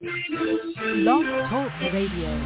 Blog Talk Radio.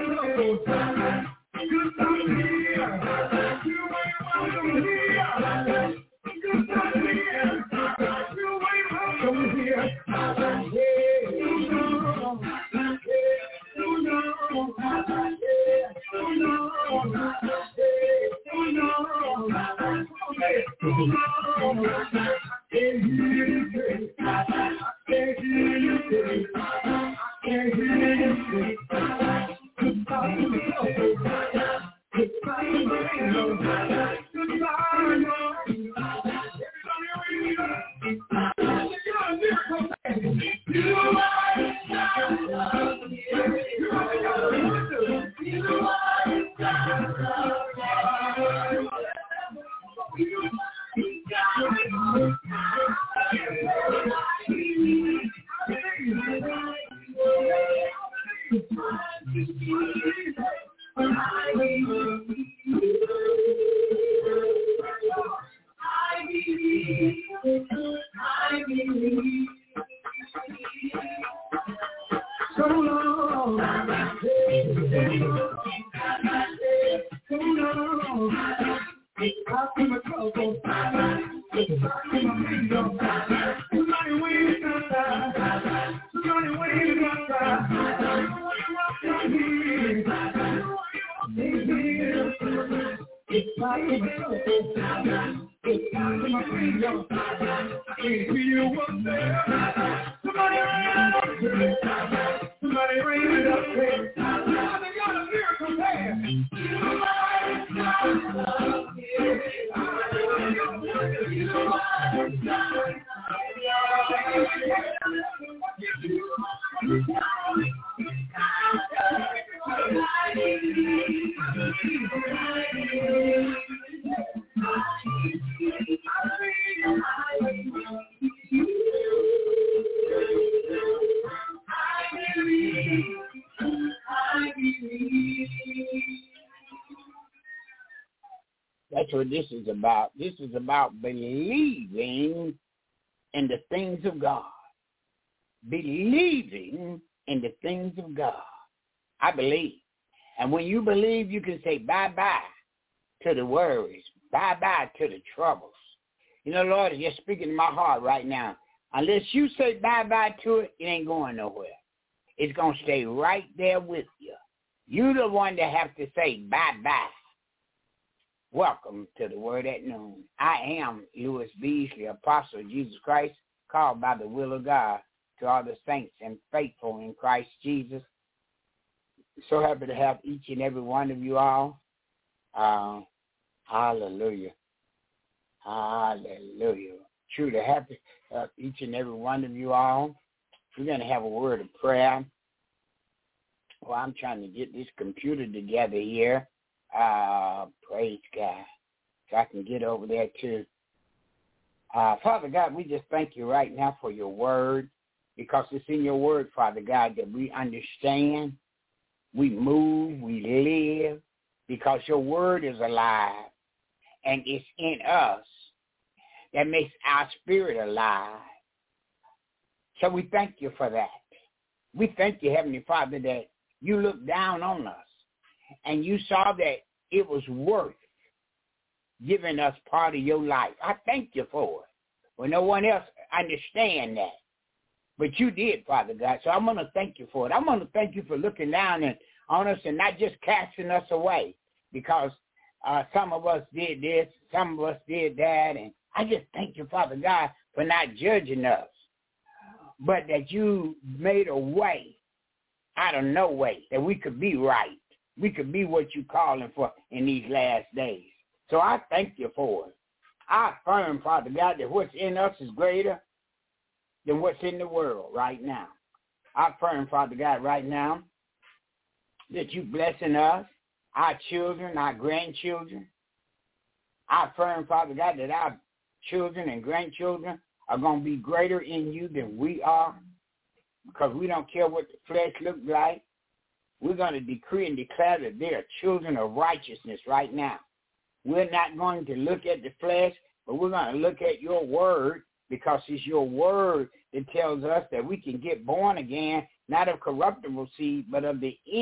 That's what this is about. This is about believing in the things of God. Believing in the things of God. I believe. And when you believe, you can say bye-bye to the worries. Bye-bye to the troubles. You know, Lord is just speaking to my heart right now. Unless you say bye-bye to it, it ain't going nowhere. It's going to stay right there with you. You're the one that have to say bye-bye. Welcome to the Word at Noon. I am Lewis Beasley, Apostle of Jesus Christ, called by the will of God to all the saints and faithful in Christ Jesus. So happy to have each and every one of you all. Hallelujah. Hallelujah. Truly happy to have each and every one of you all. We're going to have a word of prayer. Well, I'm trying to get this computer together here. Praise God. So I can get over there too. Father God, we just thank you right now for your word, because it's in your word, Father God, that we understand, we move, we live, because your word is alive and it's in us that makes our spirit alive. So we thank you for that. We thank you, Heavenly Father, that you looked down on us and you saw that it was worth giving us part of your life. I thank you for it. Well, no one else understand that. But you did, Father God. So I'm going to thank you for it. I'm going to thank you for looking down on us and not just casting us away, because some of us did this, some of us did that. And I just thank you, Father God, for not judging us, but that you made a way out of no way, that we could be right. We could be what you're calling for in these last days. So I thank you for it. I affirm, Father God, that what's in us is greater than what's in the world right now. I affirm, Father God, right now that you blessing us, our children, our grandchildren. I affirm, Father God, that our children and grandchildren are going to be greater in you than we are, because we don't care what the flesh looks like. We're going to decree and declare that they are children of righteousness right now. We're not going to look at the flesh, but we're going to look at your word, because it's your word that tells us that we can get born again, not of corruptible seed, but of the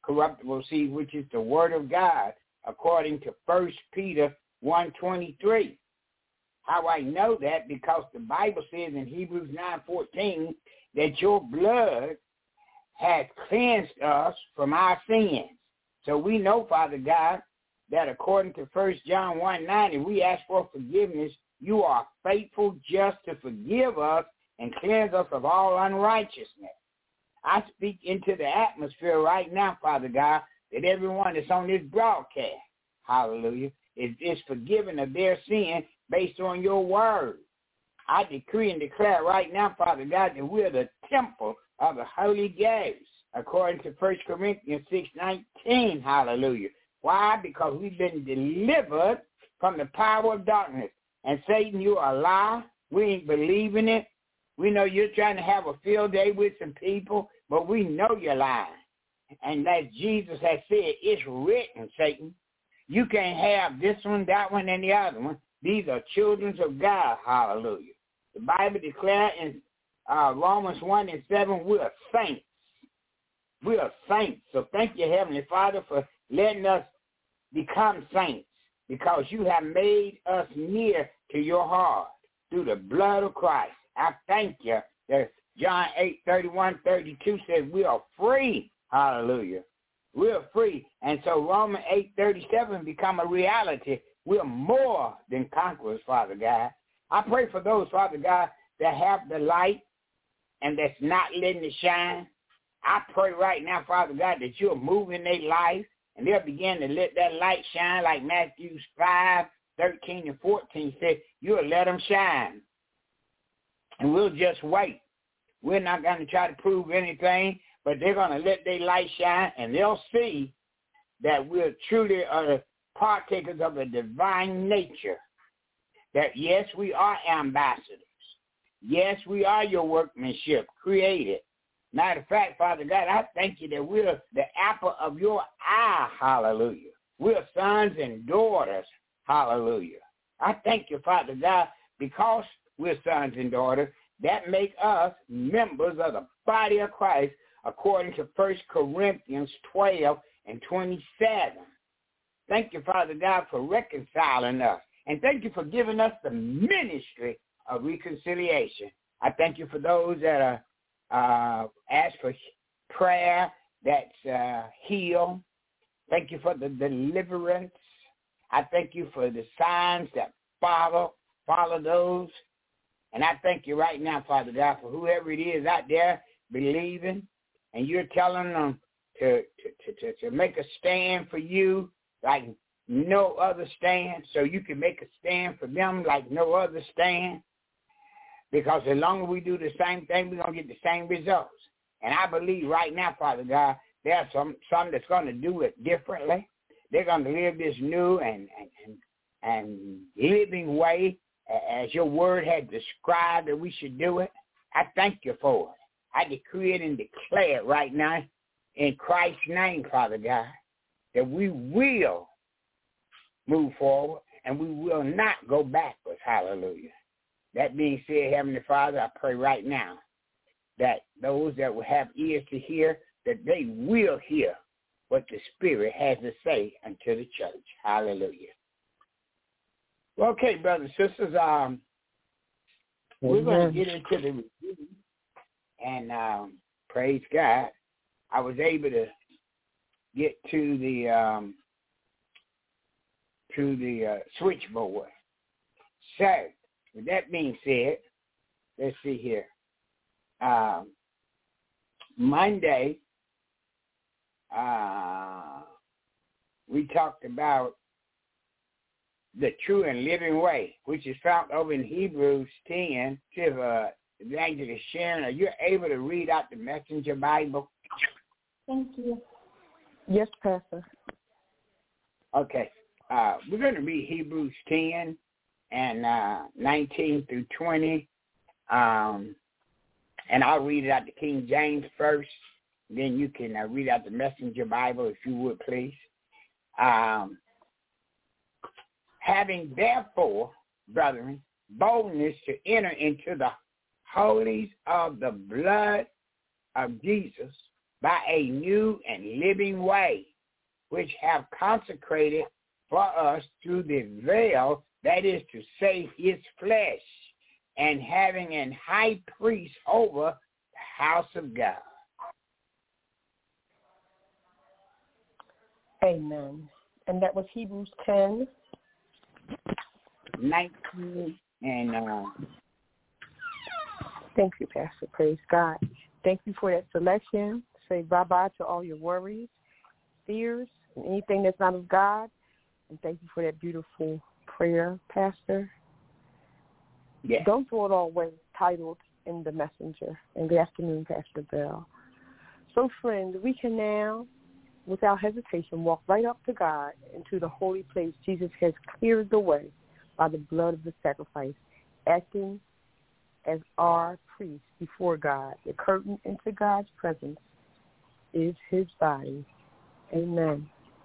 incorruptible seed, which is the word of God, according to 1 Peter 1:23. How I know that? Because the Bible says in Hebrews 9:14 that your blood has cleansed us from our sins. So we know, Father God, that according to 1 John 1:9, if we ask for forgiveness, you are faithful just to forgive us and cleanse us of all unrighteousness. I speak into the atmosphere right now, Father God, that everyone that's on this broadcast, hallelujah, is forgiven of their sin based on your word. I decree and declare right now, Father God, that we're the temple of the Holy Ghost, according to 1 Corinthians 6:19, hallelujah. Why? Because we've been delivered from the power of darkness. And Satan, you are a lie. We ain't believing it. We know you're trying to have a field day with some people, but we know you're lying. And as Jesus has said, it's written, Satan. You can't have this one, that one, and the other one. These are children of God, hallelujah. The Bible declares in Romans 1:7, we are saints. We are saints. So thank you, Heavenly Father, for letting us become saints, because you have made us near to your heart through the blood of Christ. I thank you that John 8:31-32 says we are free. Hallelujah. We're free. And so Romans 8:37 become a reality. We're more than conquerors, Father God. I pray for those, Father God, that have the light and that's not letting it shine. I pray right now, Father God, that you're moving their life and they'll begin to let that light shine like Matthew 5:13-14 said, you'll let them shine. And we'll just wait. We're not going to try to prove anything, but they're going to let their light shine, and they'll see that we're truly partakers of a divine nature. That, yes, we are ambassadors. Yes, we are your workmanship, created. Matter of fact, Father God, I thank you that we're the apple of your eye, hallelujah. We're sons and daughters, hallelujah. I thank you, Father God, because we're sons and daughters, that make us members of the body of Christ, according to 1 Corinthians 12:27. Thank you, Father God, for reconciling us. And thank you for giving us the ministry of reconciliation. I thank you for those that are ask for prayer that's healed. Thank you for the deliverance. I thank you for the signs that follow those. And I thank you right now, Father God, for whoever it is out there believing, and you're telling them to make a stand for you like no other stand, so you can make a stand for them like no other stand. Because as long as we do the same thing, we're going to get the same results. And I believe right now, Father God, there's some that's going to do it differently. They're going to live this new and living way as your word had described that we should do it. I thank you for it. I decree it and declare it right now in Christ's name, Father God, that we will move forward and we will not go backwards. Hallelujah. That being said, Heavenly Father, I pray right now that those that will have ears to hear, that they will hear what the Spirit has to say unto the church. Hallelujah. Well, okay, brothers and sisters, we're going to get into the review, and praise God, I was able to get to the switchboard. So, with that being said, let's see here. Monday, we talked about the true and living way, which is found over in Hebrews 10. Evangelist Sharon, are you able to read out the Messenger Bible? Thank you. Yes, Pastor. Okay. We're going to read Hebrews 10 and 19 through 20. And I'll read it out the King James first. Then you can read out the Messenger Bible, if you would, please. Having therefore, brethren, boldness to enter into the holies of the blood of Jesus by a new and living way, which have consecrated for us through the veil, that is to say, his flesh, and having an high priest over the house of God. Amen. And that was Hebrews 10. 19 and Thank you, Pastor. Praise God. Thank you for that selection. Say bye-bye to all your worries, fears, and anything that's not of God. And thank you for that beautiful prayer, Pastor. yeah. Don't throw it all away, titled in the messenger. And good afternoon, Pastor Bell. So, friends, we can now, without hesitation, walk right up to God into the holy place Jesus has cleared the way by the blood of the sacrifice, acting as our priest before God. The curtain into God's presence is his body. Amen.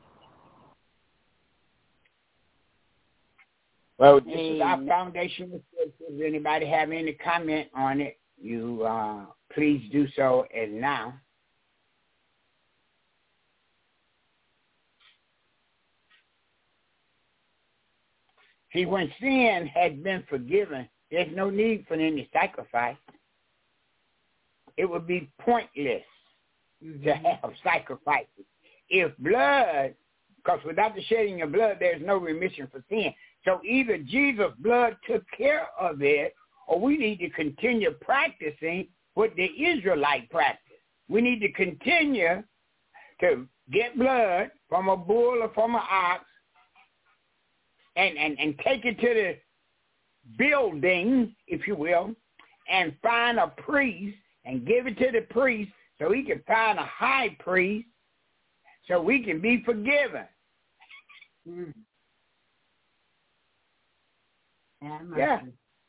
Well, this is our foundation. Does anybody have any comment on it? You please do so as now. See, when sin has been forgiven, there's no need for any sacrifice. It would be pointless to have sacrifices. If blood, because without the shedding of blood, there's no remission for sin. So either Jesus' blood took care of it, or we need to continue practicing what the Israelite practiced. We need to continue to get blood from a bull or from an ox and take it to the building, if you will, and find a priest and give it to the priest so he can find a high priest so we can be forgiven. Mm. Yeah.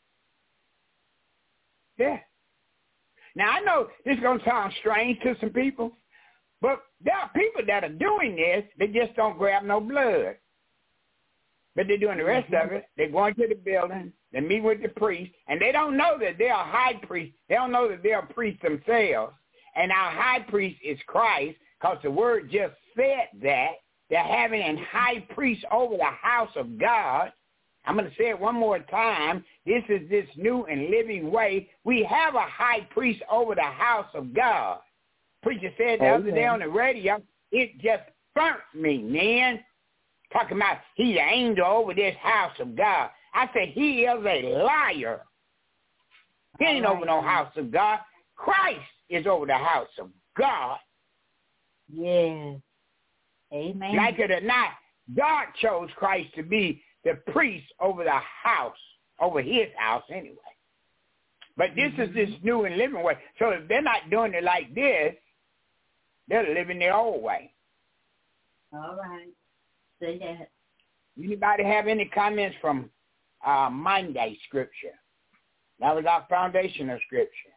Yeah. Now, I know this is going to sound strange to some people, but there are people that are doing this. They just don't grab no blood. But they're doing the rest of it. They're going to the building. They meet with the priest. And they don't know that they're a high priest. They don't know that they're a priest themselves. And our high priest is Christ, because the word just said that. They're having a high priest over the house of God. I'm going to say it one more time. This is this new and living way. We have a high priest over the house of God. Preacher said the other day on the radio, it just burnt me, man. Talking about he's the angel over this house of God. I said he is a liar. He ain't over no house of God. Christ is over the house of God. Yes. Amen. Like it or not, God chose Christ to be the priest over the house, over his house anyway. But this is this new and living way. So if they're not doing it like this, they're living their old way. All right. Say that. Anybody have any comments from Monday scripture? That was our foundational scripture.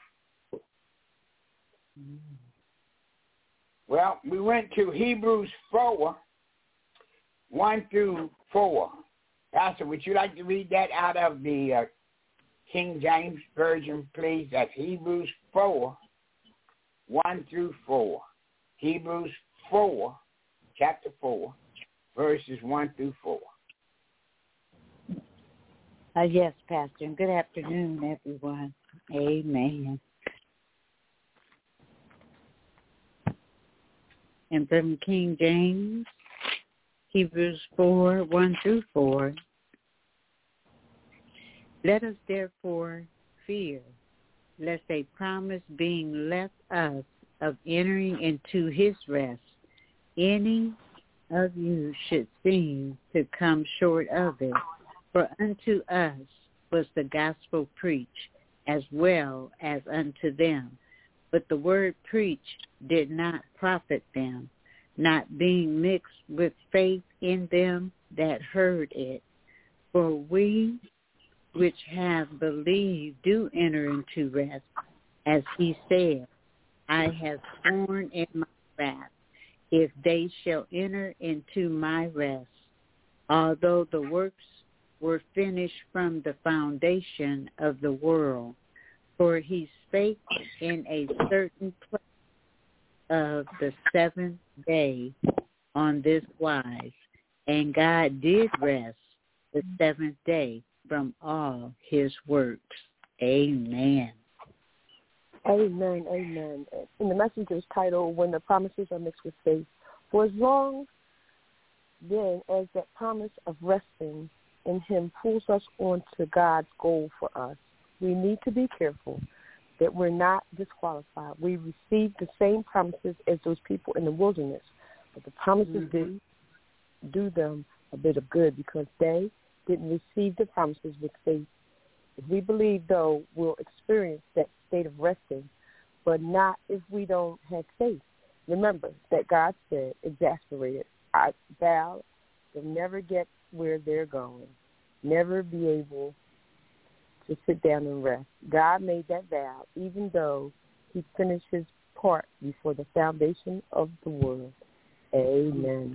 Well, we went to Hebrews 4, 1 through 4. Pastor, would you like to read that out of the King James Version, please? That's Hebrews 4, 1 through 4. Hebrews 4, chapter 4, verses 1 through 4. Yes, Pastor, and good afternoon, everyone. Amen. And from King James, Hebrews 4, 1 through 4. Let us therefore fear, lest a promise being left us of entering into his rest, any of you should seem to come short of it. For unto us was the gospel preached, as well as unto them. But the word preached did not profit them, not being mixed with faith in them that heard it. For we which have believed do enter into rest, as he said, I have sworn in my wrath, if they shall enter into my rest, although the works were finished from the foundation of the world. For he spake in a certain place of the seventh day on this wise, and God did rest the seventh day from all his works. Amen. Amen, amen. In the Messenger's title, When the Promises Are Mixed with Faith, for as long then as that promise of resting in him pulls us on to God's goal for us, we need to be careful that we're not disqualified. We received the same promises as those people in the wilderness, but the promises didn't do them a bit of good because they didn't receive the promises with faith. If we believe, though, we'll experience that state of resting, but not if we don't have faith. Remember that God said, exasperated, I vow they'll never get where they're going, never be able to sit down and rest. God made that vow, even though he finished his part before the foundation of the world. Amen.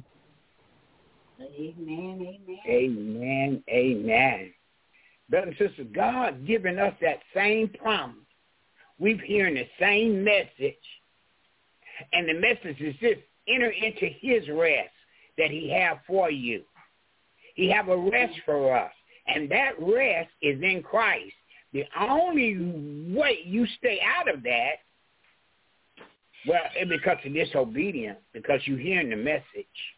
Amen, amen. Amen, amen. Brothers and sisters, God giving us that same promise. We're hearing the same message. And the message is this: enter into his rest that he have for you. He have a rest for us. And that rest is in Christ. The only way you stay out of that, well, it's because of disobedience, because you're hearing the message.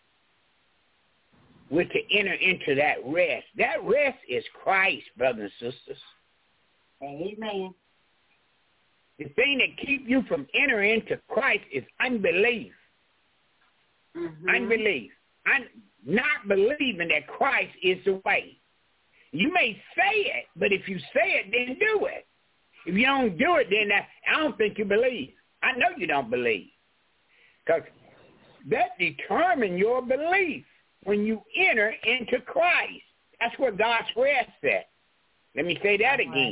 We're to enter into that rest. That rest is Christ, brothers and sisters. Amen. The thing that keeps you from entering into Christ is unbelief. Unbelief. Not believing that Christ is the way. You may say it, but if you say it, then do it. If you don't do it, then I don't think you believe. I know you don't believe. Because that determines your belief when you enter into Christ. That's where God's rest at. Let me say that again.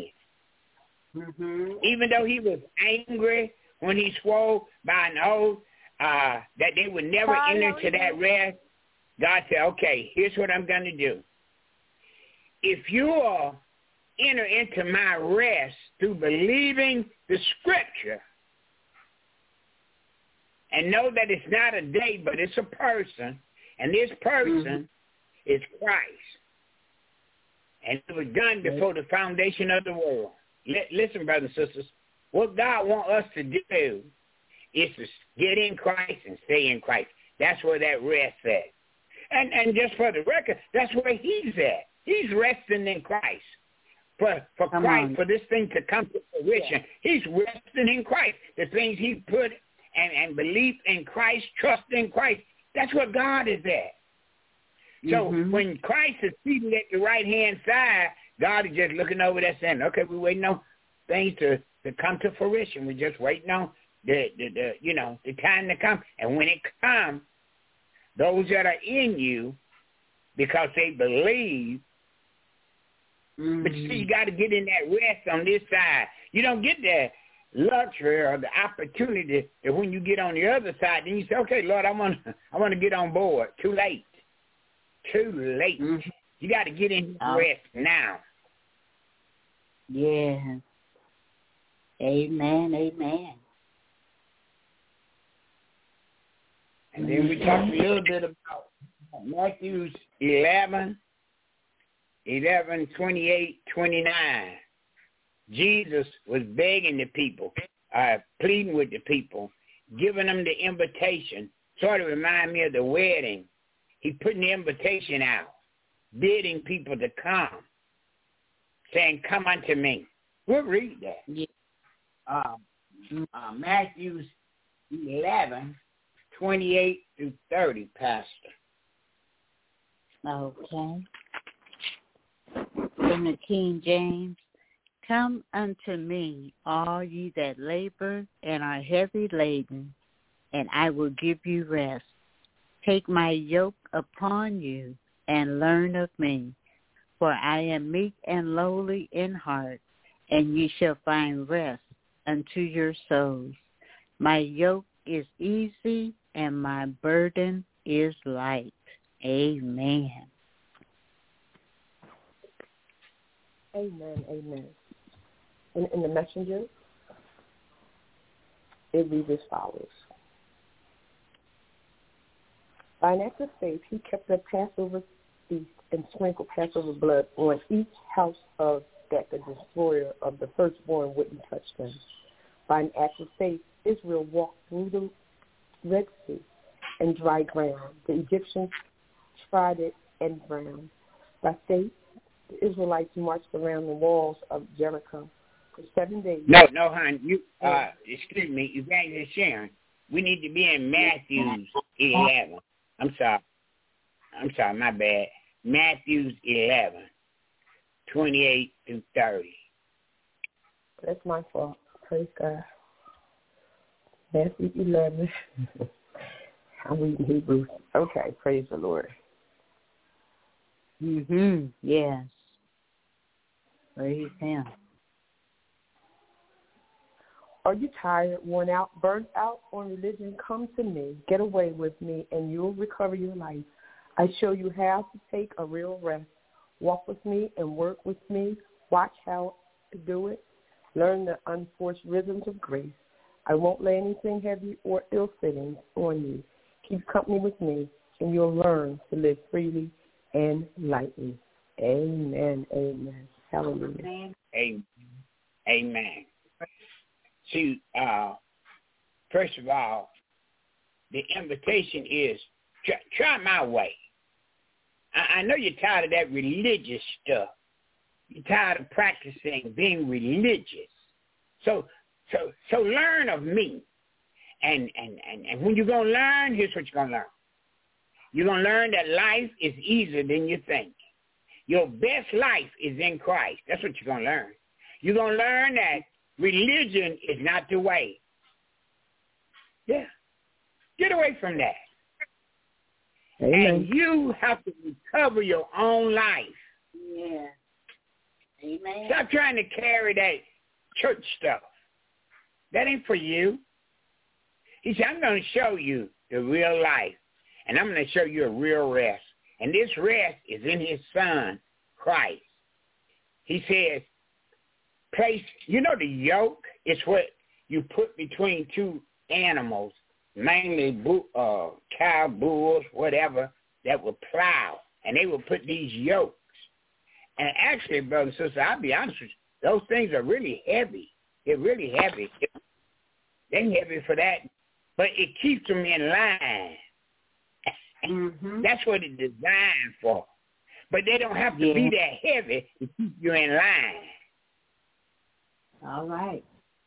Even though he was angry when he swore by an oath that they would never enter into that rest, God said, okay, here's what I'm going to do. If you enter into my rest through believing the scripture and know that it's not a day, but it's a person, and this person is Christ. And it was done before the foundation of the world. Listen, brothers and sisters, what God wants us to do is to get in Christ and stay in Christ. That's where that rest at. And just for the record, that's where he's at. He's resting in Christ. For Christ, for this thing to come to fruition, he's resting in Christ. The things he put and belief in Christ, trust in Christ, that's where God is at. So when Christ is seated at the right-hand side, God is just looking over there saying, okay, we're waiting on things to come to fruition. We're just waiting on the time to come. And when it comes, those that are in you, because they believe, but you see, you got to get in that rest on this side. You don't get the luxury or the opportunity that when you get on the other side, then you say, okay, Lord, I want to get on board. Too late. Too late. You got to get in rest now. Yeah. Amen, amen. And then we talked a little bit about Matthew 11, 28, 29. Jesus was begging the people, pleading with the people, giving them the invitation. Sort of remind me of the wedding. He putting the invitation out, bidding people to come, saying, come unto me. We'll read that. Yeah. Matthew 11, 28 through 30, Pastor. Okay. From the King James, come unto me, all ye that labor and are heavy laden, and I will give you rest. Take my yoke upon you and learn of me, for I am meek and lowly in heart, and ye shall find rest unto your souls. My yoke is easy and my burden is light. Amen. Amen, amen. In the Messenger, it reads as follows. By an act of faith, he kept the Passover feast and sprinkled Passover blood on each house of that the destroyer of the firstborn wouldn't touch them. By an act of faith, Israel walked through the Red Sea and dry ground. The Egyptians tried it and drowned. By faith, the Israelites marched around the walls of Jericho for 7 days. No, hon. Excuse me, Evangelist Sharon. We need to be in Matthew 11. I'm sorry, my bad. Matthew 11, 28 through 30. That's my fault. Praise God. Matthew 11. I'm reading Hebrews. Okay, praise the Lord. Yes. Praise Him. Are you tired, worn out, burnt out on religion? Come to me. Get away with me, and you'll recover your life. I show you how to take a real rest. Walk with me and work with me. Watch how to do it. Learn the unforced rhythms of grace. I won't lay anything heavy or ill-fitting on you. Keep company with me, and you'll learn to live freely and lightly. Amen. Amen. Hallelujah. Amen. See, first of all, the invitation is try my way. I know you're tired of that religious stuff. You're tired of practicing being religious. So learn of me. And when you're going to learn, here's what you're going to learn. You're going to learn that life is easier than you think. Your best life is in Christ. That's what you're going to learn. You're going to learn that religion is not the way. Yeah. Get away from that. Amen. And you have to recover your own life. Yeah. Amen. Stop trying to carry that church stuff. That ain't for you. He said, I'm going to show you the real life, and I'm going to show you a real rest. And this rest is in his Son, Christ. He says, place, the yoke is what you put between two animals, mainly cow, bulls, whatever, that will plow. And they will put these yokes. And actually, brother and sister, I'll be honest with you, those things are really heavy. They're really heavy. They're heavy for that. But it keeps them in line. That's what it's designed for. But they don't have to be that heavy to keep you in line. All right.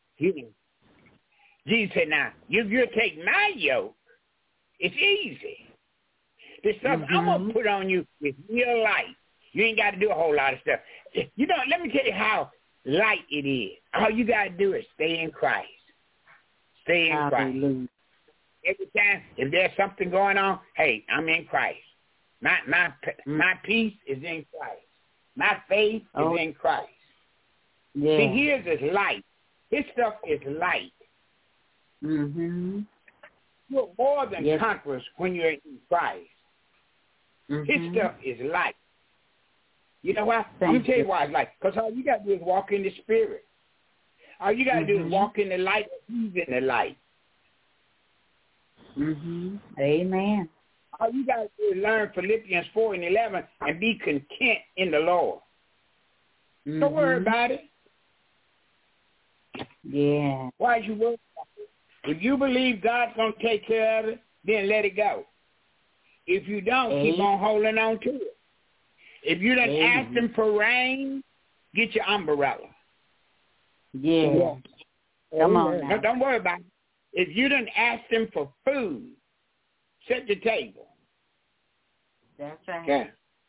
Jesus said, now, if you'll take my yoke, it's easy. The stuff I'm going to put on you is real light. You ain't got to do a whole lot of stuff. Let me tell you how light it is. All you got to do is stay in Christ. Stay in Christ. Every time, if there's something going on, hey, I'm in Christ. My peace is in Christ. My faith is in Christ. Yeah. See, his is light. His stuff is light. You're more than conquerors when you're in Christ. His stuff is light. You know why? I'm going to tell you why it's light. Because all you got to do is walk in the Spirit. All you got to do is walk in the light. He's in the light. Amen. All you got to do is learn Philippians 4:11 and be content in the Lord. Don't worry about it. Yeah. Why you worry about it? If you believe God's going to take care of it, then let it go. If you don't, keep on holding on to it. If you done asked him for rain, get your umbrella. Yeah. Come on now. No, don't worry about it. If you done asked him for food, set the table. That's right. Okay.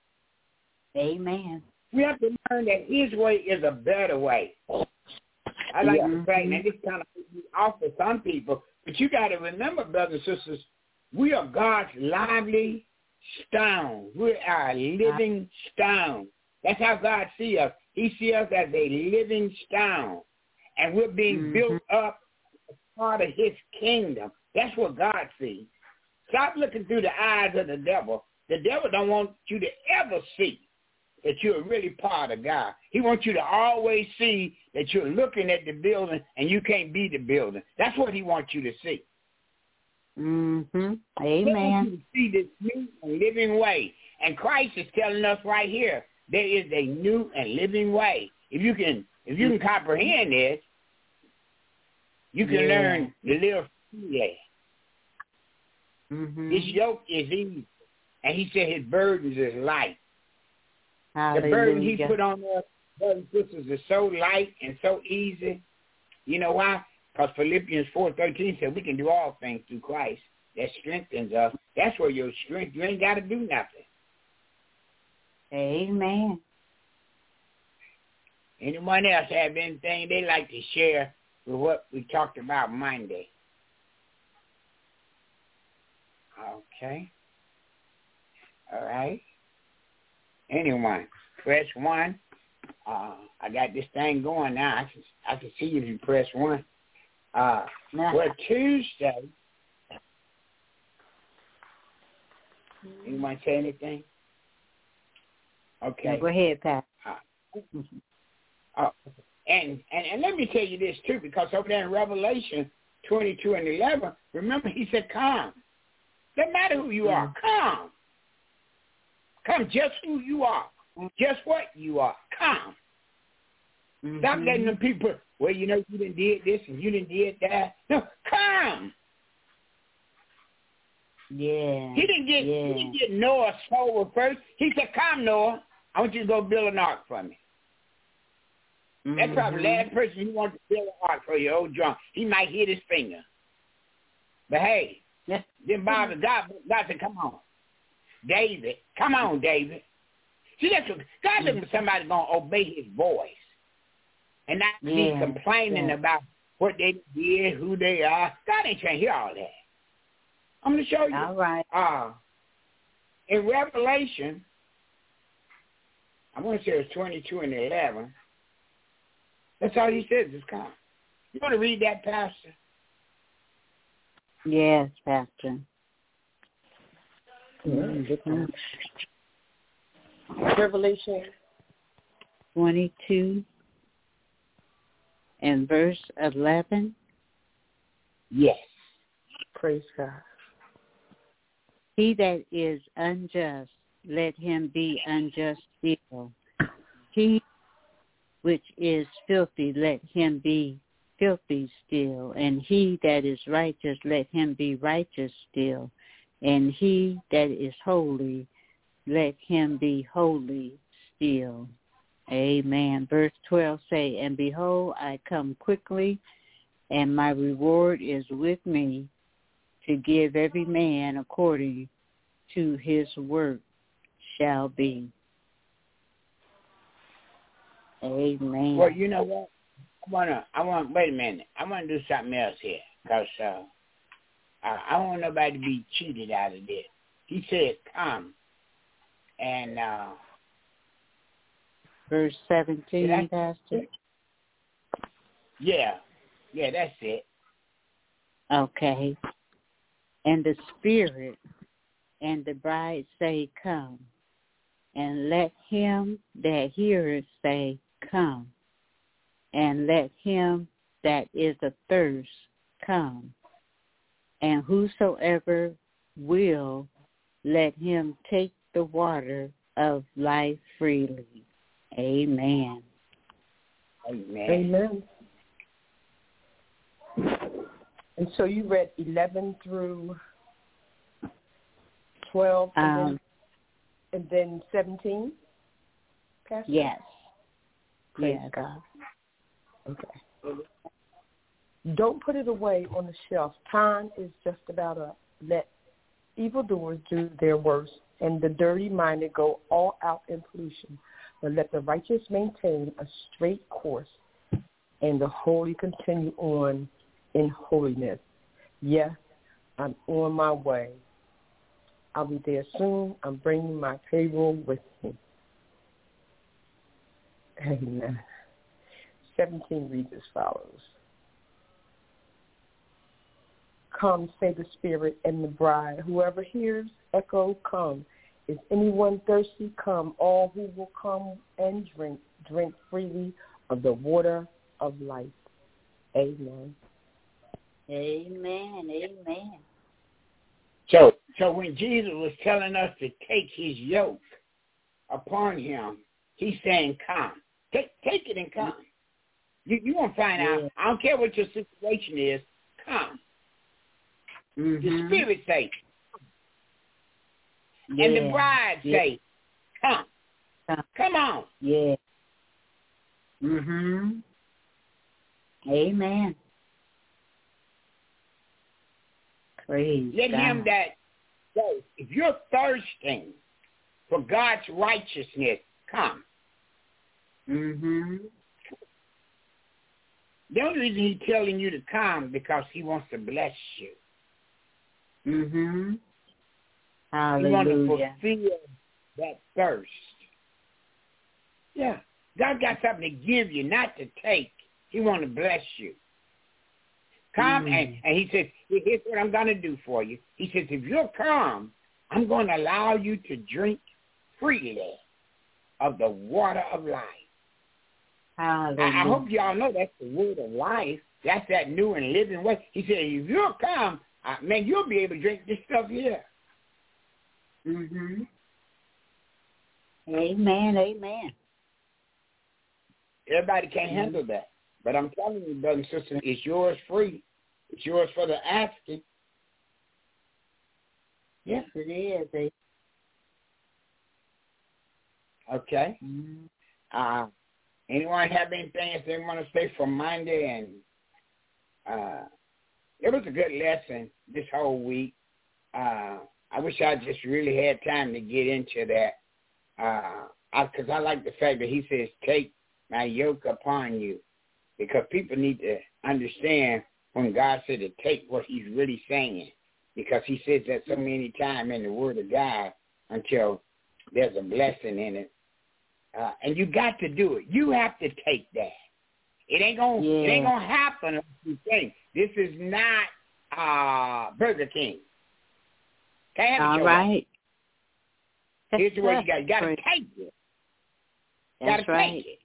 Amen. We have to learn that his way is a better way. I like the fact that this kind of off for some people, but you got to remember, brothers and sisters, we are God's lively stone. We are a living stone. That's how God sees us. He sees us as a living stone, and we're being built up as part of his kingdom. That's what God sees. Stop looking through the eyes of the devil. The devil don't want you to ever see that you're really part of God. He wants you to always see that you're looking at the building and you can't be the building. That's what he wants you to see. Mm-hmm. He Amen. wants you to see this new and living way. And Christ is telling us right here, there is a new and living way. If you can comprehend this, you can learn to live freely. Mm-hmm. His yoke is easy, and he said his burdens is light. Hallelujah. The burden he put on us, brothers and sisters, is so light and so easy. You know why? Because Philippians 4:13 said we can do all things through Christ that strengthens us. That's where your strength. You ain't got to do nothing. Amen. Anyone else have anything they like to share with what we talked about Monday? Okay. All right. Anyone? Press 1. I got this thing going now. I can see if you press 1. Well, Tuesday. Anyone say anything? Okay. Go ahead, Pat. And let me tell you this too, because over there in Revelation 22:11, remember he said, "Come." Doesn't matter who you are. Come. Come, just who you are, just what you are. Come. Stop letting them people. Well, you know, you done did this and you done did that. No, come. Yeah. He didn't get Noah's soul first. He said, "Come, Noah. I want you to go build an ark for me." That's probably the last person you want to build an ark for, your old drunk. He might hit his finger. But hey, then God said, "Come on, David. Come on, David." See, that's what God looking for, somebody going to obey his voice and not be complaining about what they did, who they are. God ain't trying to hear all that. I'm going to show you. All right. In Revelation, I want to say it's 22:11. That's all he says is come. You want to read that, Pastor? Yes, Pastor. Revelation 22 and verse 11. Yes. Praise God. He that is unjust, let him be unjust still. He which is filthy, let him be filthy still. And he that is righteous, let him be righteous still. And he that is holy, let him be holy still. Amen. Verse 12 say, "And behold, I come quickly, and my reward is with me, to give every man according to his work shall be." Amen. Well, you know what? Wait a minute. I want to do something else here, because I don't want nobody to be cheated out of this. He said, "Come." And verse 17, Pastor. Yeah, that's it. Okay. And the Spirit and the bride say, "Come." And let him that heareth say, "Come." And let him that is athirst come. And whosoever will, let him take the water of life freely. Amen. Amen. And so you read 11 through 12 and then 17, Pastor? Yes. Praise God. Okay. Don't put it away on the shelf. Time is just about up. Let evildoers do their worst, and the dirty-minded go all out in pollution. But let the righteous maintain a straight course, and the holy continue on in holiness. Yes, I'm on my way. I'll be there soon. I'm bringing my payroll with me. Amen. 17 reads as follows. Come, say the Spirit and the bride. Whoever hears, echo, come. Is anyone thirsty? Come. All who will come and drink freely of the water of life. Amen. Amen. Amen. So when Jesus was telling us to take his yoke upon him, he's saying, come. Take it and come. You won't find out. I don't care what your situation is. Come. The Spirit says, and the bride say, come. Come on. Yeah. Amen. Praise Let God. him that says, if you're thirsting for God's righteousness, come. The only reason he's telling you to come because he wants to bless you. Hallelujah. He wants to fulfill that thirst. Yeah. God got something to give you, not to take. He wants to bless you. Come, and he says, here's what I'm going to do for you. He says, if you'll come, I'm going to allow you to drink freely of the water of life. I hope y'all know that's the word of life. That's that new and living way. He said, if you'll come, man, you'll be able to drink this stuff here. Amen, amen. Everybody can't handle that. But I'm telling you, brothers and sisters, it's yours free. It's yours for the asking. Yes, it is. Okay. Anyone have anything else they want to say for Monday? And it was a good lesson this whole week. I wish I just really had time to get into that. Because I like the fact that he says, take my yoke upon you. Because people need to understand when God said to take what he's really saying. Because he says that so many times in the Word of God until there's a blessing in it. And you got to do it. You have to take that. It ain't gonna happen like you think. This is not Burger King. All right. Here's the way you got to take it. That's right. Take it.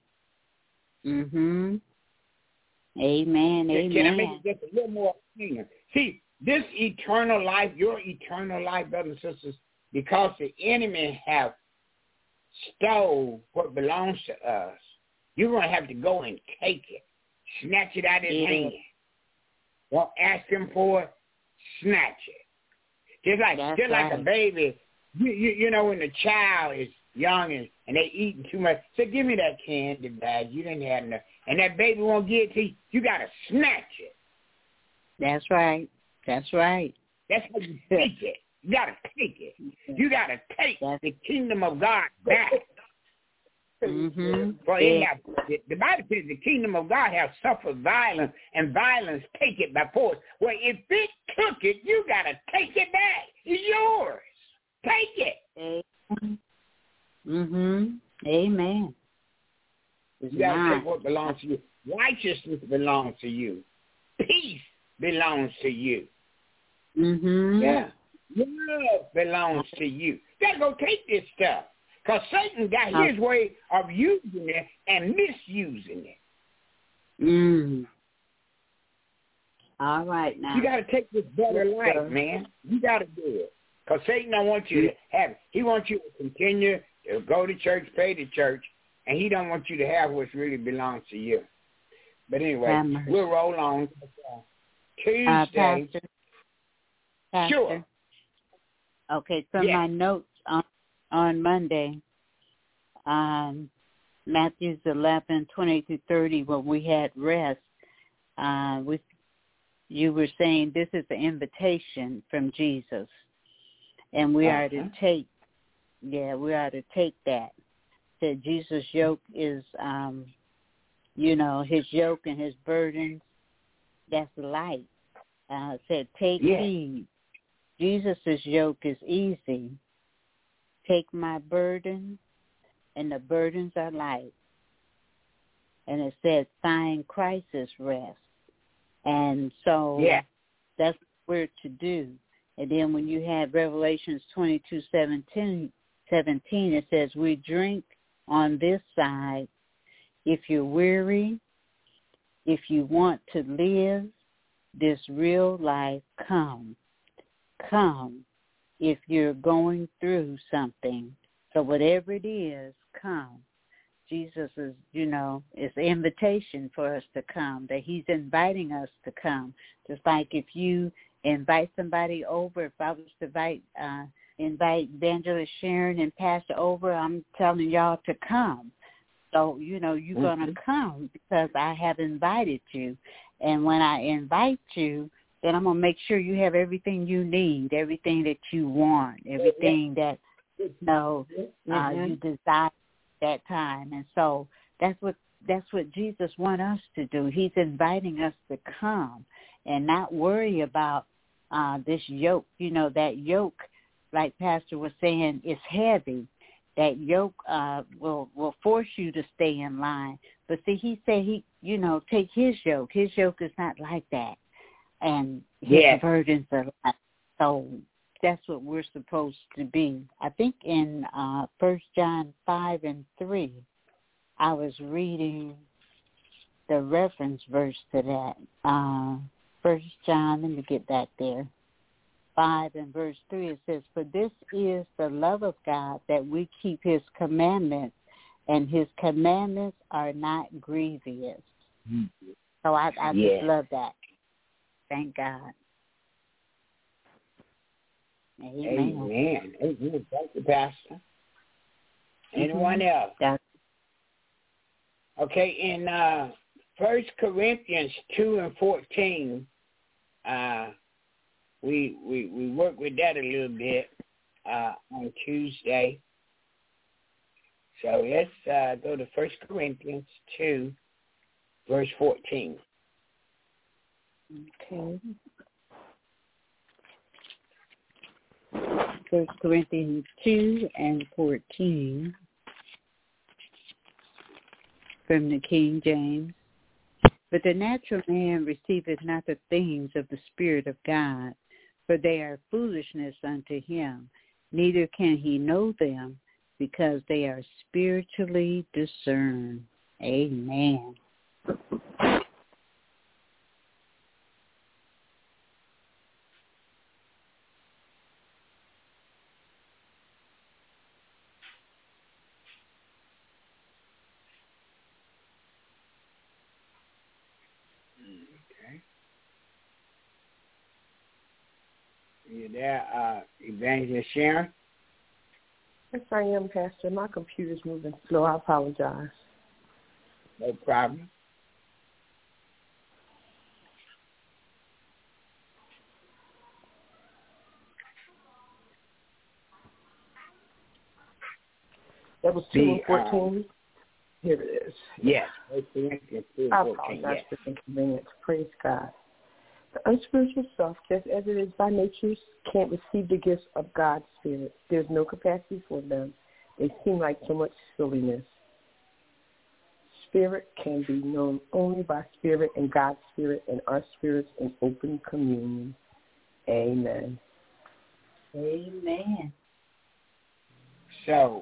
Amen. Can I make it just a little more cleaner? See, this eternal life, your eternal life, brothers and sisters, because the enemy have stole what belongs to us, you're going to have to go and take it. Snatch it out of his hand. Don't ask him for it. Snatch it. Just like a baby. You know, when the child is young and they eating too much, say, give me that candy bag. You didn't have enough. And that baby won't give it to you. You got to snatch it. That's right. That's right. That's how you take it. You got to take it. You got to take the kingdom of God back. For the Bible says the kingdom of God has suffered violence, and violence take it by force. Well, if it took it, you got to take it back. It's yours. Take it. Amen. You got to take what belongs to you. Righteousness belongs to you. Peace belongs to you. Yeah. Love belongs to you. You got to go take this stuff. Because Satan got his way of using it and misusing it. All right, now. You got to take this better life, man. You got to do it. Because Satan don't want you to have it. He wants you to continue to go to church, pay to church, and he don't want you to have what really belongs to you. But anyway, we'll roll on. Tuesday. Pastor. Sure. Okay, from my notes on Monday, Matthew 11:20-30, when we had rest, you were saying this is the invitation from Jesus, and we are to take. Yeah, we are to take that. That Jesus' yoke is, his yoke and his burdens. That's light. Said take heed. Jesus' yoke is easy. Take my burden, and the burdens are light. And it said, find Christ's rest. And so that's what we're to do. And then when you have Revelations 22:17, it says, we drink on this side. If you're weary, if you want to live this real life, come. Come, if you're going through something. So whatever it is, come. Jesus is, it's an invitation for us to come, that he's inviting us to come. Just like if you invite somebody over, if I was to invite Evangelist Sharon and Pastor over, I'm telling y'all to come. So, you're going to come because I have invited you. And when I invite you, then I'm going to make sure you have everything you need, everything that you want, everything that, you desire that time. And so that's what Jesus wants us to do. He's inviting us to come and not worry about this yoke. That yoke, like Pastor was saying, is heavy. That yoke will force you to stay in line. But see, he said take his yoke. His yoke is not like that. And his burdens are light. So that's what we're supposed to be. I think in 1 John 5:3, I was reading the reference verse to that. 1 John, let me get back there. 5:3, it says, "For this is the love of God, that we keep his commandments, and his commandments are not grievous." Mm-hmm. So I just love that. Thank God. Amen. Thank you, Pastor. Anyone else? Yeah. Okay, in 1 Corinthians 2:14, we worked with that a little bit on Tuesday. So let's go to 1 Corinthians 2, verse 14. Okay. 1 Corinthians 2:14 from the King James. "But the natural man receiveth not the things of the Spirit of God, for they are foolishness unto him, neither can he know them, because they are spiritually discerned." Amen. You there, Evangelist Sharon? Yes, I am, Pastor. My computer's moving slow. I apologize. No problem. That was 2:14. Here it is. Yes. 2:14. I apologize for the inconvenience. Praise God. The unspiritual self, just as it is by nature, can't receive the gifts of God's Spirit. There's no capacity for them. They seem like so much silliness. Spirit can be known only by Spirit and God's Spirit and our spirits in open communion. Amen. Amen. So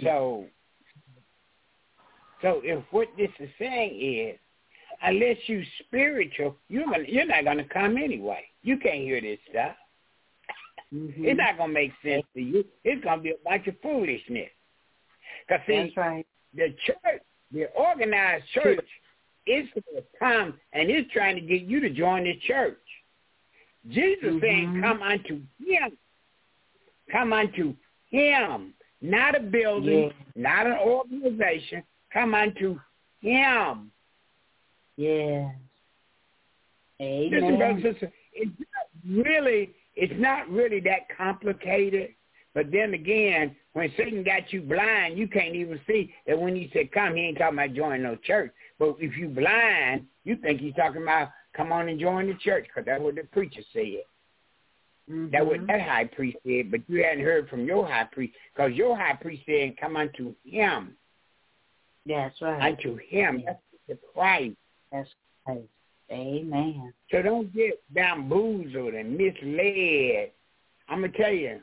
if what this is saying is, unless you spiritual, you're not going to come anyway. You can't hear this stuff. Mm-hmm. It's not going to make sense to you. It's going to be a bunch of foolishness. Because, see, that's right. The church, the organized church, is going to come and is trying to get you to join the church. Jesus saying, come unto him. Come unto him. Not a building, not an organization. Come unto him. Yes. Amen. Listen, brothers and sisters, it's not really that complicated. But then again, when Satan got you blind, you can't even see that when he said come, he ain't talking about joining no church. But if you blind, you think he's talking about come on and join the church, because that's what the preacher said. Mm-hmm. That's what that high priest said, but you hadn't heard from your high priest, because your high priest said come unto him. That's right. Unto him. That's the Christ. That's right. Amen. So don't get bamboozled and misled. I'm going to tell you,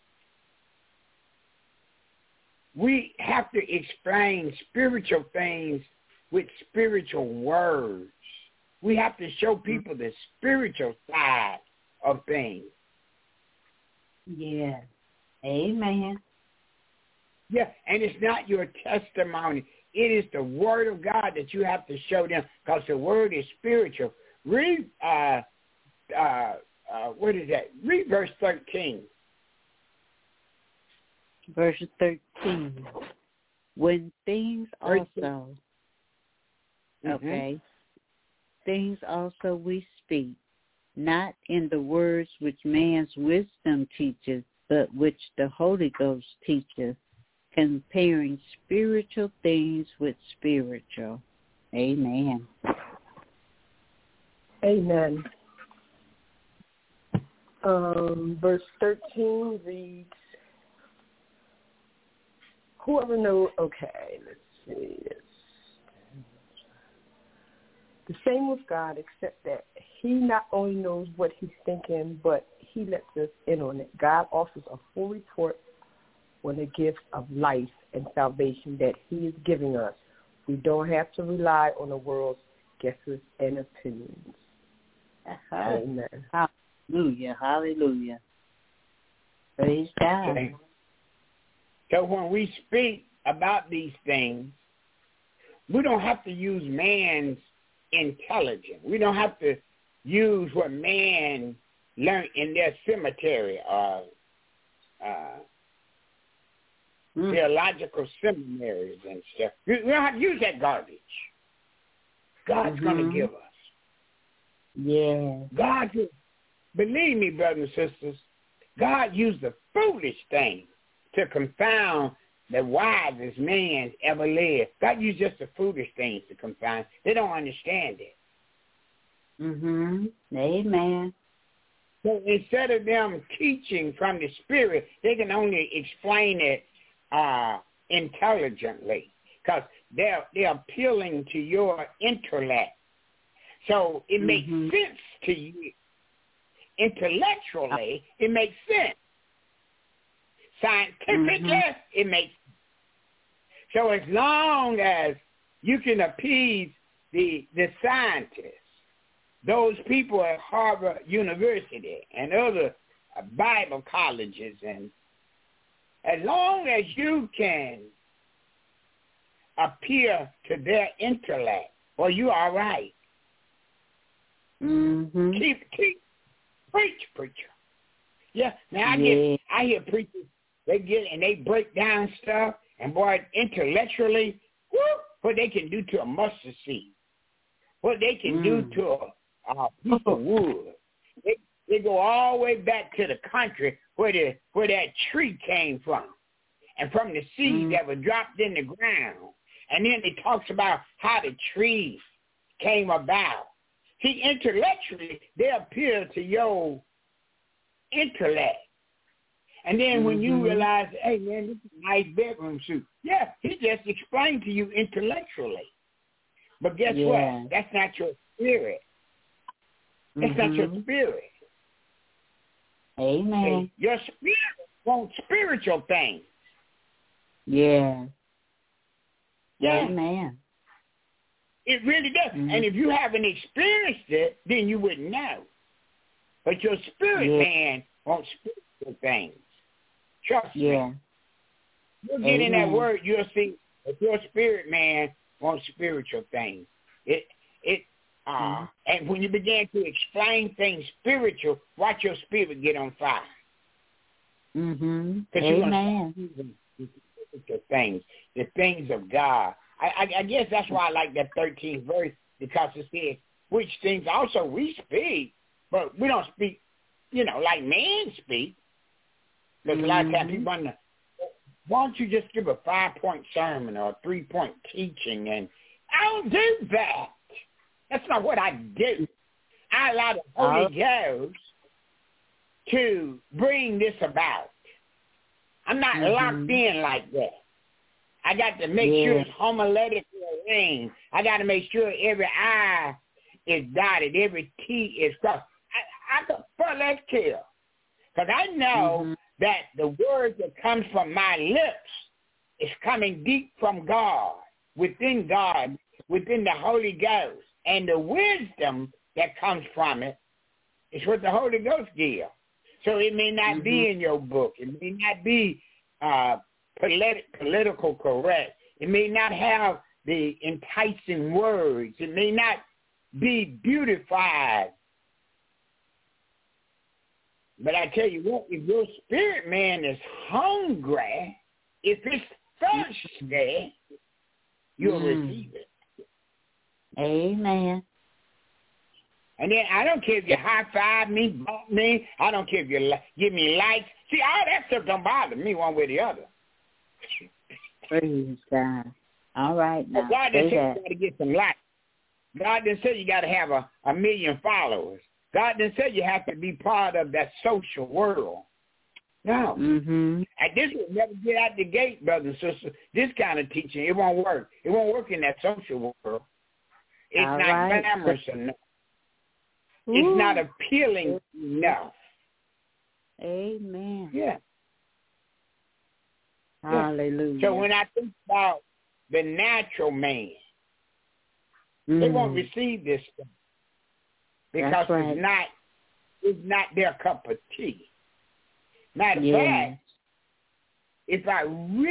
we have to explain spiritual things with spiritual words. We have to show people the spiritual side of things. Yes. Amen. Yeah, and it's not your testimony. It is the word of God that you have to show them, because the word is spiritual. Read, what is that? Read verse 13. Verse 13. When things also, okay, things also we speak, not in the words which man's wisdom teaches, but which the Holy Ghost teaches, comparing spiritual things with spiritual. Amen. Amen. Verse 13 reads, whoever knows, okay, let's see. The same with God, except that he not only knows what he's thinking, but he lets us in on it. God offers a full report on the gift of life and salvation that he is giving us. We don't have to rely on the world's guesses and opinions. Amen. Hallelujah. Hallelujah. Praise God. Okay. So when we speak about these things, we don't have to use man's intelligence. We don't have to use what man learned in their cemetery or theological seminaries and stuff. We don't have to use that garbage. God's going to give us. Yeah. God, believe me, brothers and sisters, God used the foolish thing to confound the wisest man ever lived. God used just the foolish things to confound. They don't understand it. Amen. So instead of them teaching from the Spirit, they can only explain it intelligently, because they're appealing to your intellect. So it makes sense to you. Intellectually, it makes sense. Scientifically, it makes sense. So as long as you can appease the scientists, those people at Harvard University and other Bible colleges, and as long as you can appeal to their intellect, well, you are right. Keep preacher. Yeah. Now I hear preachers. They get and they break down stuff, and boy, intellectually, what they can do to a mustard seed, what they can do to a piece of wood. They go all the way back to the country where that tree came from, and from the seed that was dropped in the ground. And then it talks about how the tree came about. See, intellectually, they appeal to your intellect. And then when you realize, hey, man, this is a nice bedroom suit. Yeah, he just explained to you intellectually. But guess what? That's not your spirit. That's not your spirit. Amen. See, your spirit wants spiritual things. Yeah. Yeah. Amen. It really does. And if you haven't experienced it, then you wouldn't know. But your spirit man wants spiritual things. Trust me. You'll get in that word, you'll see that your spirit man wants spiritual things. And when you begin to explain things spiritual, watch your spirit get on fire. Amen. The things of God. I guess that's why I like that 13th verse, because it says, which things also we speak, but we don't speak, like men speak. Because a lot of times people wonder, why don't you just give a 5-point sermon or a 3-point teaching? And I don't do that. That's not what I do. I allow the Holy Ghost to bring this about. I'm not locked in like that. I got to make sure it's homiletically arranged. I got to make sure every I is dotted, every T is crossed. I can let's kill. Because I know that the word that comes from my lips is coming deep from God, within the Holy Ghost. And the wisdom that comes from it is what the Holy Ghost gives. So it may not be in your book. It may not be political correct. It may not have the enticing words. It may not be beautified. But I tell you what, if your spirit man is hungry, if it's thirsty, you'll receive it. Amen. And then I don't care if you high-five me, bump me. I don't care if you give me likes. See, all that stuff don't bother me one way or the other. Praise God. All right, now. God didn't say you got to get some likes. God didn't say you got to have a million followers. God didn't say you have to be part of that social world. No. And this will never get out the gate, brothers and sisters. This kind of teaching, it won't work. It won't work in that social world. It's all not right. glamorous enough. It's not appealing enough. Amen. Yeah. Hallelujah. So when I think about the natural man, they won't receive this stuff because it's not their cup of tea. Matter of fact, if I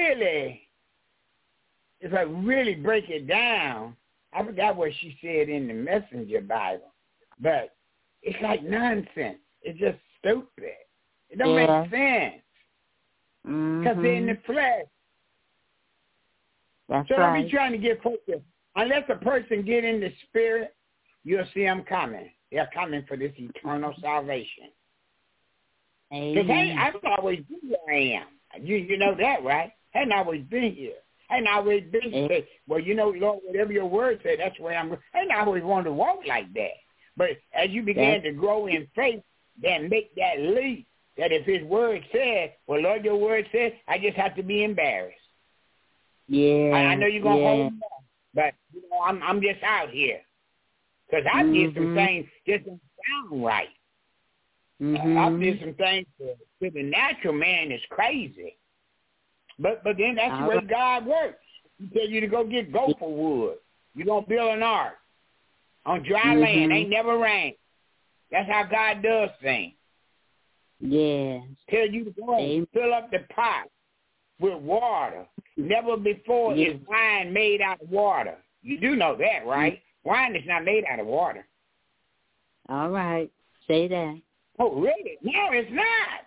really break it down, I forgot what she said in the Messenger Bible, but it's like nonsense. It's just stupid. It don't make sense because they're in the flesh. That's so right. don't be trying to get focused. Unless a person get in the spirit, you'll see them coming. They're coming for this eternal salvation. Because I've always been where I am. You know that, right? I hadn't always been here. I hadn't always been here. Well, you know, Lord, whatever your word said, that's where I'm going. I hadn't always wanted to walk like that. But as you began to grow in faith, then make that leap, that if his word said, well, Lord, your word said, I just have to be embarrassed. Yeah. I know you're going to hold me on, but you know, I'm just out here. Because I did some things just don't sound right. I did some things to the natural man is crazy. But then that's the way God works. He tell you to go get gopher wood. You're going to build an ark on dry land. Ain't never rain. That's how God does things. Yeah. Tell you to go and fill up the pot with water. Never before is wine made out of water. You do know that, right? Wine is not made out of water. All right. Say that. Oh, really? No, it's not.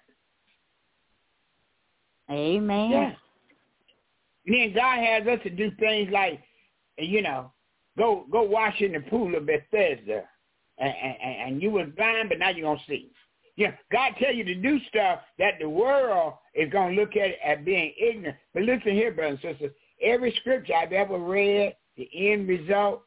Amen. Yeah. And then God has us to do things like, you know, go wash in the pool of Bethesda. And you was blind, but now you're going to see. Yeah, God tell you to do stuff that the world is going to look at as being ignorant. But listen here, brothers and sisters. Every scripture I've ever read, the end results.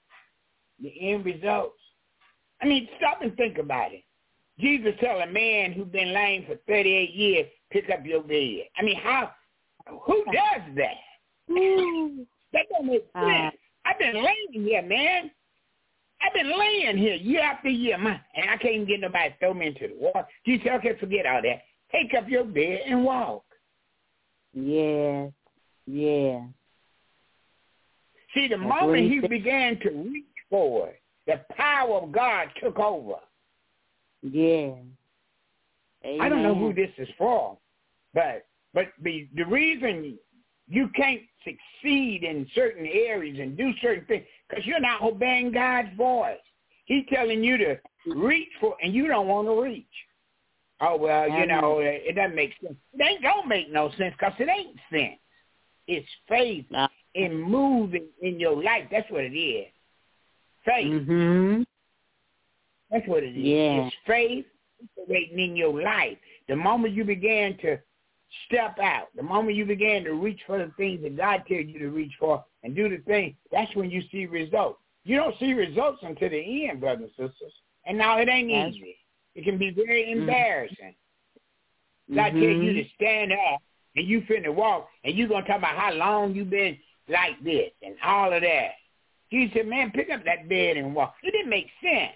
I mean, stop and think about it. Jesus tell a man who's been lame for 38 years, pick up your bed. I mean, who does that? That don't make sense. I've been laying here, man. I've been laying here year after year, man, and I can't even get nobody to throw me into the water. Jesus said, okay, forget all that. Take up your bed and walk. Yes. Yeah. See, the moment he began to reach for it, the power of God took over. Yeah. Amen. I don't know who this is for, but the reason you can't succeed in certain areas and do certain things because you're not obeying God's voice. He's telling you to reach for, and you don't want to reach. Oh, well, you know, it doesn't make sense. It ain't going to make no sense because it ain't sense. It's faith in moving in your life. That's what it is. Faith. That's what it is. Yeah. It's faith operating in your life. The moment you began to step out, the moment you began to reach for the things that God tells you to reach for and do the thing, that's when you see results. You don't see results until the end, brothers and sisters. And now it ain't easy. It can be very embarrassing. God tells you to stand up and you finna walk and you're going to talk about how long you been like this and all of that. Jesus said, man, pick up that bed and walk. It didn't make sense.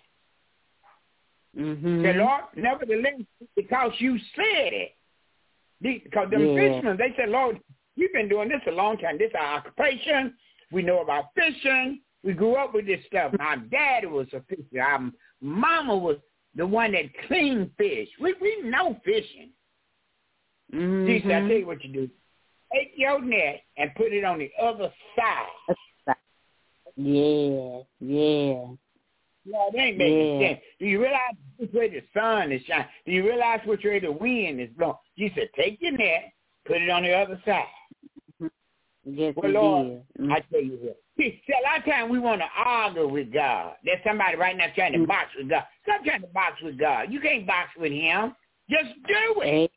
The Lord, nevertheless, because you said it. Because them fishermen, they said, Lord, we've been doing this a long time. This is our occupation. We know about fishing. We grew up with this stuff. Our daddy was a fisher. Our mama was the one that clean fish. We know fishing. Mm-hmm. See, so I tell you what you do. Take your net and put it on the other side. Yeah. No, it ain't making sense. Do you realize which way the sun is shining? Do you realize which way the wind is blowing? You said, take your net, put it on the other side. Yes, well, Lord, I tell you what. See, a lot of times we want to argue with God. There's somebody right now trying to box with God. Stop trying to box with God. You can't box with him. Just do it.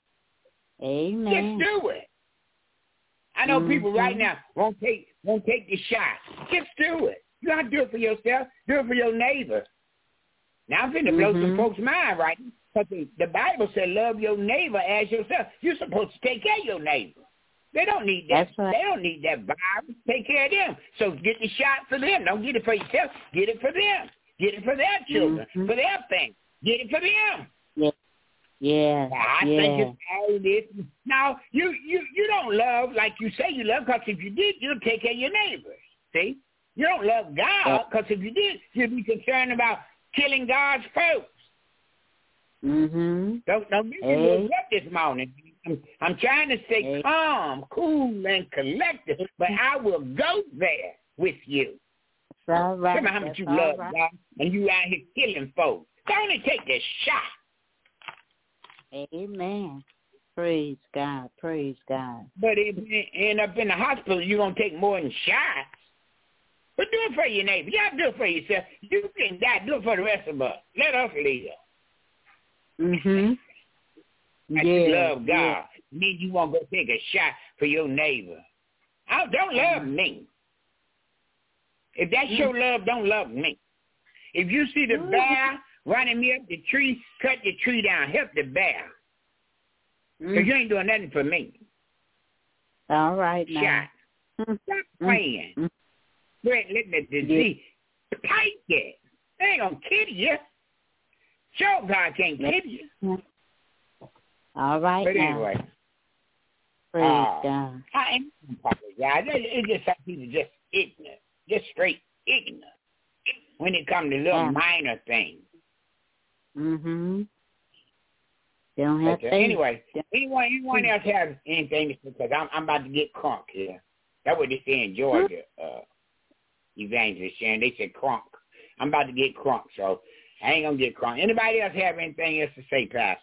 Amen. Just do it. I know people right now won't take the shot. Just do it. You don't have to do it for yourself. Do it for your neighbor. Now, I'm finna blow some folks' mind right now. Because the Bible said love your neighbor as yourself. You're supposed to take care of your neighbor. They don't need that. That's right. They don't need that virus. Take care of them. So get the shot for them. Don't get it for yourself. Get it for them. Get it for their children, for their family. Get it for them. Yeah. I think it's all this. Now, you don't love like you say you love, because if you did, you'll take care of your neighbors. See? You don't love God, because if you did, you'd be concerned about killing God's folks. Mm-hmm. Don't get me up this morning. I'm trying to stay calm, cool, and collected, but I will go there with you. That's all right. Tell me how much you love God, and you out here killing folks. Don't take the shot. Amen. Praise God. Praise God. But if you end up in the hospital, you're going to take more than shots. But do it for your neighbor. You have to do it for yourself. You can die. Do it for the rest of us. Let us live. Mm-hmm. You love God. Mean you won't go take a shot for your neighbor. Don't love me. If that's your love, don't love me. If you see the bear running me up the tree, cut the tree down. Help the bear. Because you ain't doing nothing for me. All right, now. Shot. Stop playing. You ain't letting the disease take it. They ain't going to kill you. Sure, God can't kill you. All right, but now. Anyway. Praise God. I ain't apologize. It's just some people just ignorant. Just straight ignorant. When it comes to little minor things. Mm-hmm. They don't have faith. Anyway, anyone else have anything to say? Because I'm about to get crunk here. That's what they say in Georgia, Evangelist Sharon. They said crunk. I'm about to get crunk, so I ain't going to get crunk. Anybody else have anything else to say, Pastor?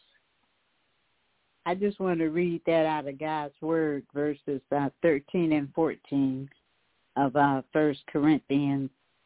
I just want to read that out of God's Word, verses 13 and 14 of 1 Corinthians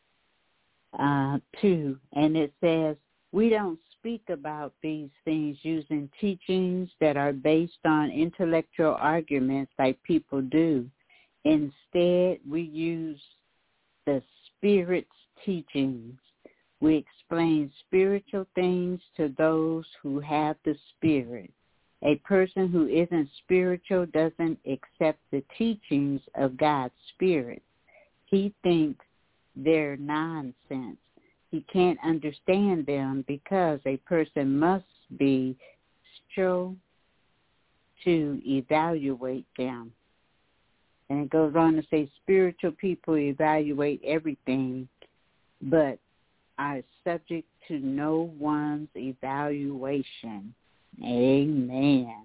2. And it says, we don't speak about these things using teachings that are based on intellectual arguments like people do. Instead, we use the Spirit's teachings. We explain spiritual things to those who have the Spirit. A person who isn't spiritual doesn't accept the teachings of God's Spirit. He thinks they're nonsense. He can't understand them because a person must be spiritual to evaluate them. And it goes on to say spiritual people evaluate everything, but are subject to no one's evaluation. Amen.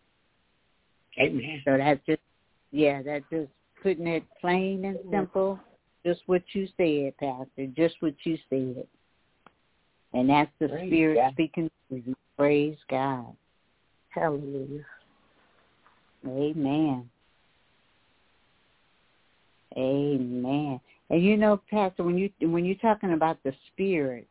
Amen. So that's just putting it plain and simple. Just what you said, Pastor. Just what you said. And that's the Spirit speaking to you. Praise God. Hallelujah. Amen. Amen. And you know, Pastor, when you're talking about the Spirit,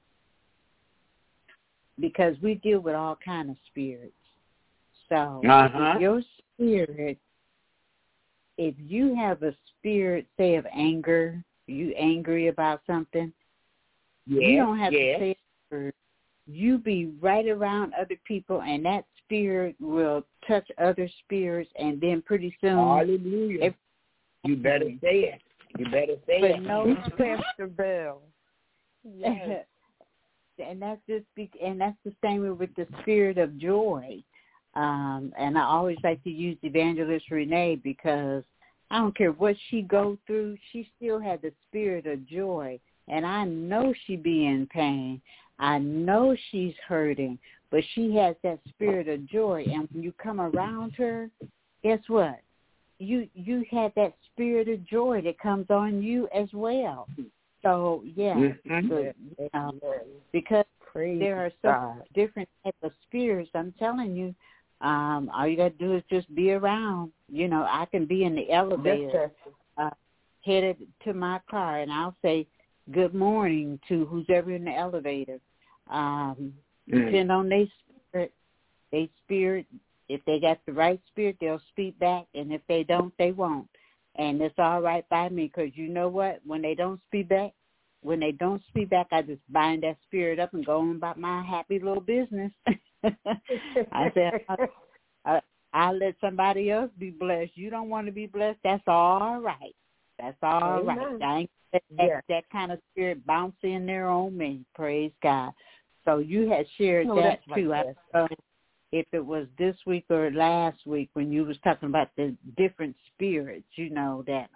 because we deal with all kind of spirits. So if your spirit, if you have a spirit, say, of anger, you angry about something, you don't have to say a word. You be right around other people, and that spirit will touch other spirits, and then pretty soon. Hallelujah. You better say it. You better say it. No, Pastor Bell. Yes. And that's the same with the spirit of joy. And I always like to use Evangelist Renee because I don't care what she goes through, she still had the spirit of joy. And I know she be in pain, I know she's hurting, but she has that spirit of joy. And when you come around her, guess what? You have that spirit of joy that comes on you as well. So, yeah, because there are so different types of spirits, I'm telling you, all you got to do is just be around. You know, I can be in the elevator headed to my car, and I'll say good morning to who's ever in the elevator. Depend on their spirit. If they got the right spirit, they'll speak back, and if they don't, they won't. And it's all right by me, because you know what? When they don't speak back, I just bind that spirit up and go on about my happy little business. I said, I'll let somebody else be blessed. You don't want to be blessed? That's all right. That's all right. I ain't that kind of spirit bounce in there on me. Praise God. So you had shared that too. I don't know if it was this week or last week when you was talking about the different spirits, you know, that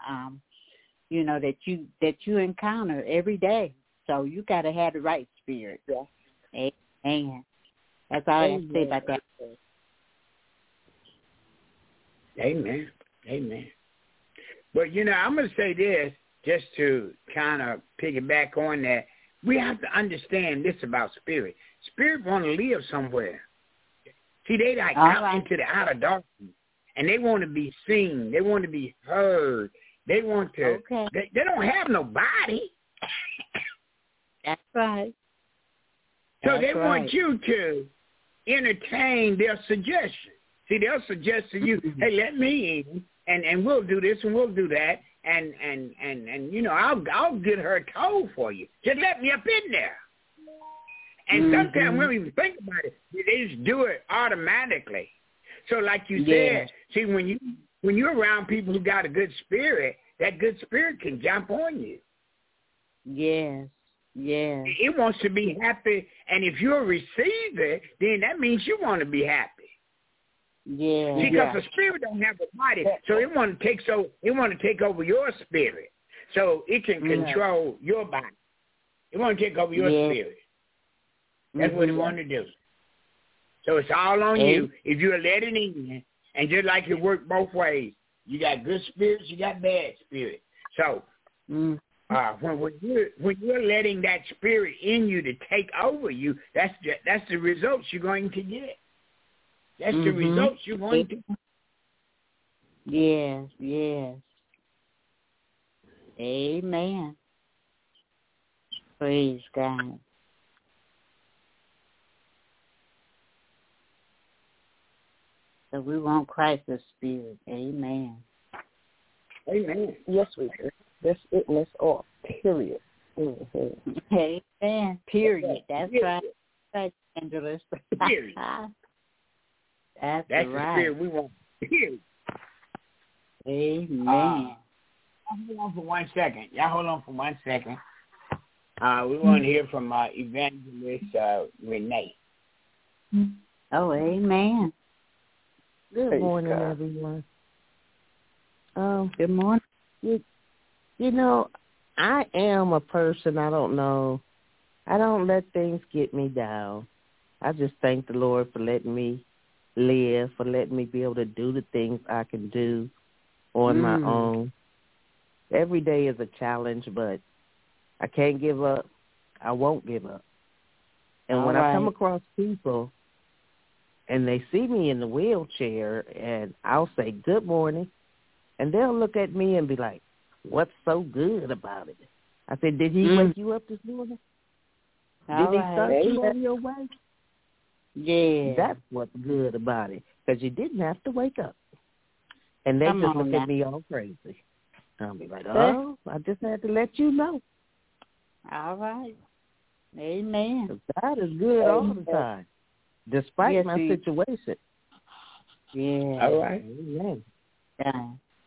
that you encounter every day. So you got to have the right spirit. Yeah. Amen. That's all I have to say about that. Amen. Amen. But, you know, I'm going to say this just to kind of piggyback on that. We have to understand this about spirit. Spirit want to live somewhere. See, they like out into the outer darkness, and they want to be seen. They want to be heard. They want to. Okay. They don't have no body. That's right. So they want you to entertain their suggestion. See, they'll suggest to you, hey, let me in, and we'll do this and we'll do that, and you know, I'll get her told for you. Just let me up in there. And sometimes we don't even think about it. They just do it automatically. So like you said, see, when you're around people who got a good spirit, that good spirit can jump on you. Yes. Yeah. It wants to be happy, and if you're a receiver, then that means you want to be happy. Yeah. Because the spirit don't have a body, so it want to take over your spirit, so it can control your body. It want to take over your spirit. That's what it want to do. So it's all on you. If you let it in, and just like it work both ways, you got good spirits, you got bad spirits. So when you're letting that spirit in you to take over you, that's the results you're going to get. That's the results you're going to get. Yes, yes. Amen. Praise God. So we want Christ's spirit. Amen. Amen. Yes, we do. That's it, and that's all. Period. Mm-hmm. Amen. Period. That's right. That's Angelus. Period. That's right. The spirit we want. Period. Amen. Hold on for 1 second. Y'all hold on for 1 second. We want to hear from Evangelist Renee. Oh, amen. Good morning, everyone. Good morning. You know, I am a person, I don't let things get me down. I just thank the Lord for letting me live, for letting me be able to do the things I can do on my own. Every day is a challenge, but I can't give up. I won't give up. And when I come across people and they see me in the wheelchair, and I'll say, good morning, and they'll look at me and be like, what's so good about it? I said, did he wake you up this morning? Did he start you on your way? Yeah. That's what's good about it, because you didn't have to wake up. And they just look at me all crazy. I'll be like, oh, I just had to let you know. All right. Amen. God is good all the time, despite my situation. Yeah. All right. Amen. Yeah.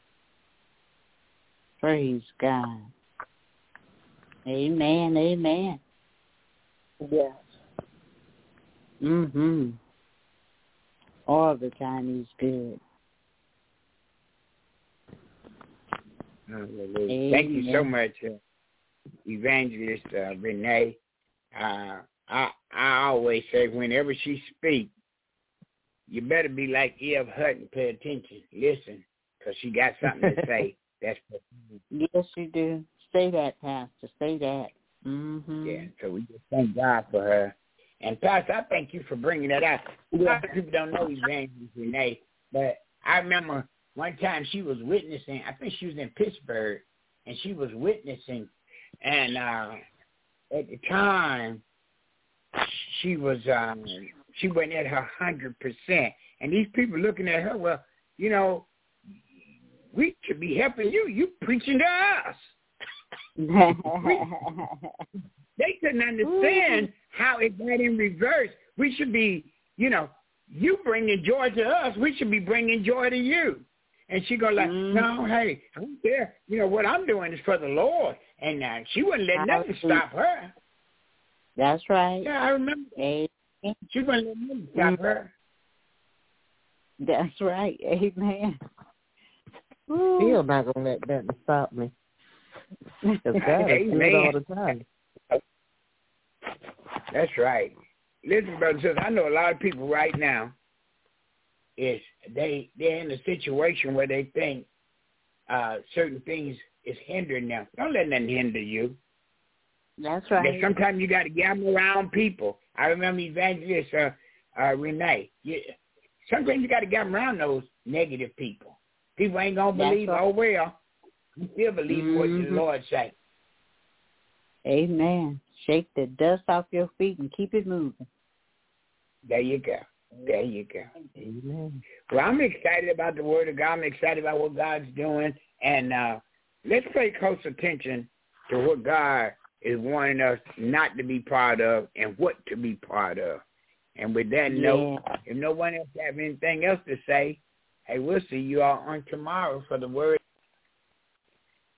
Praise God. Amen. Amen. Yes. All the time he's good. Thank you so much, Evangelist Renee. I always say whenever she speaks, you better be like Eve Hutton, pay attention, listen, because she got something to say. That's yes, you do. Say that, Pastor. Say that. Mm-hmm. Yeah, so we just thank God for her. And Pastor, I thank you for bringing that out. A lot of people don't know Evangelist Renee, but I remember one time she was witnessing. I think she was in Pittsburgh, and she was witnessing. And at the time, she was she went at her 100%. And these people looking at her, well, you know, we should be helping you. You preaching to us. They couldn't understand how it got in reverse. We should be, you know, you bringing joy to us. We should be bringing joy to you. And she go like, no, hey, I don't care. You know, what I'm doing is for the Lord. And she wouldn't let nothing stop her. That's right. Yeah, I remember. Amen. She wouldn't let nothing stop her. That's right. Amen. Still not going to let that stop me. Because God is good all the time. That's right. Listen, brothers and sisters, I know a lot of people right now they're in a situation where they think certain things is hindering them. Don't let nothing hinder you. That's right. Sometimes you got to gather around people. I remember Evangelist Renee. Sometimes you got to gather around those negative people. People ain't going to believe, oh, well, you still believe what the Lord say. Amen. Shake the dust off your feet and keep it moving. There you go. There you go. Amen. Well, I'm excited about the Word of God. I'm excited about what God's doing. And let's pay close attention to what God is wanting us not to be part of and what to be part of. And with that note, if no one else have anything else to say, hey, we'll see you all on tomorrow for the Word.